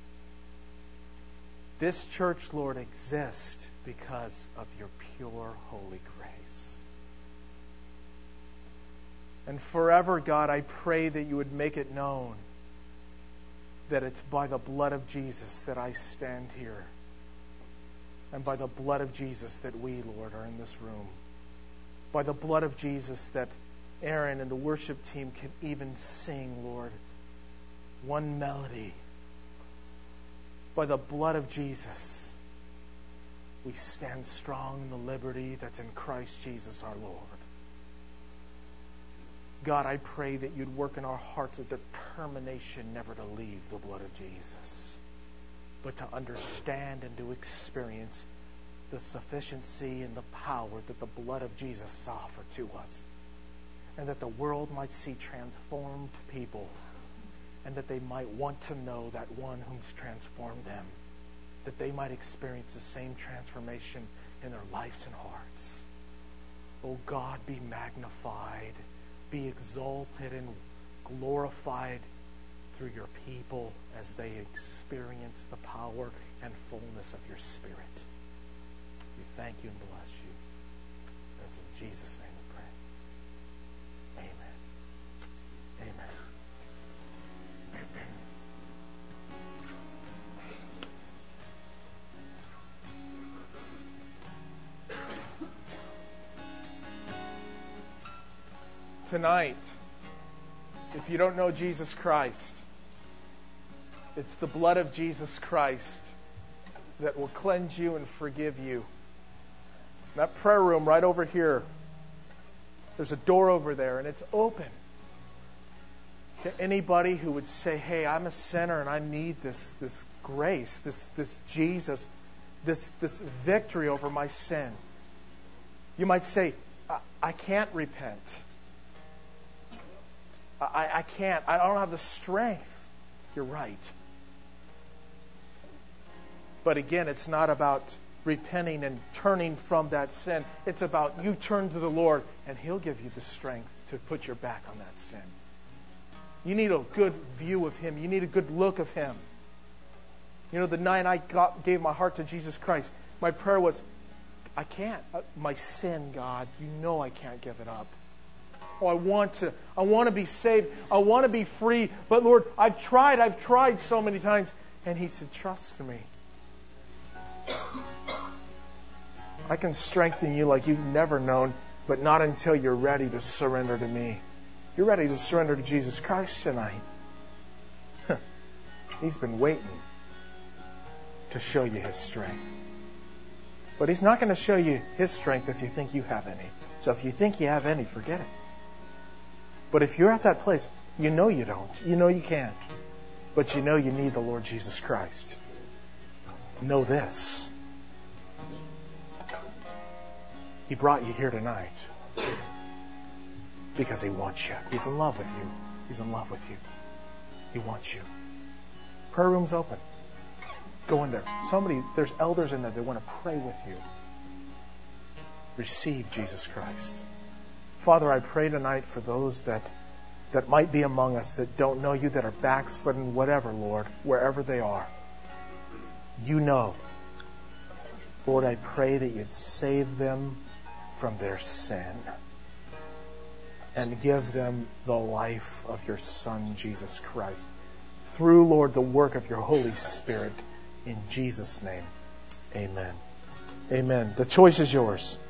This church, Lord, exists because of your pure, holy grace. And forever, God, I pray that you would make it known that it's by the blood of Jesus that I stand here. And by the blood of Jesus that we, Lord, are in this room. By the blood of Jesus that Aaron and the worship team can even sing, Lord, one melody. By the blood of Jesus, we stand strong in the liberty that's in Christ Jesus our Lord. God, I pray that you'd work in our hearts a determination never to leave the blood of Jesus, but to understand and to experience the sufficiency and the power that the blood of Jesus has offered to us, and that the world might see transformed people, and that they might want to know that one who's transformed them, that they might experience the same transformation in their lives and hearts. Oh God, be magnified, be exalted and glorified through your people as they experience the power and fullness of your Spirit. We thank you and bless you. That's in Jesus' name we pray. Amen. Amen. Tonight, if you don't know Jesus Christ, it's the blood of Jesus Christ that will cleanse you and forgive you. That prayer room right over here, there's a door over there, and it's open to anybody who would say, hey, I'm a sinner and I need this grace, this Jesus, this victory over my sin. You might say, I can't repent. I can't. I don't have the strength. You're right. But again, it's not about repenting and turning from that sin. It's about you turn to the Lord and He'll give you the strength to put your back on that sin. You need a good view of Him. You need a good look of Him. You know, the night I gave my heart to Jesus Christ, my prayer was, I can't. My sin, God, you know I can't give it up. Oh, I want to be saved. I want to be free. But Lord, I've tried so many times. And He said, trust me. I can strengthen you like you've never known, but not until you're ready to surrender to me. You're ready to surrender to Jesus Christ tonight. He's been waiting to show you His strength. But He's not going to show you His strength if you think you have any. So if you think you have any, forget it. But if you're at that place, you know you don't. You know you can't. But you know you need the Lord Jesus Christ. Know this. He brought you here tonight because He wants you. He's in love with you. He's in love with you. He wants you. Prayer room's open. Go in there. There's elders in there that want to pray with you. Receive Jesus Christ. Father, I pray tonight for those that might be among us that don't know you, that are backslidden, whatever, Lord, wherever they are. You know. Lord, I pray that you'd save them from their sin and give them the life of your Son, Jesus Christ. Through, Lord, the work of your Holy Spirit. In Jesus' name, amen. Amen. The choice is yours.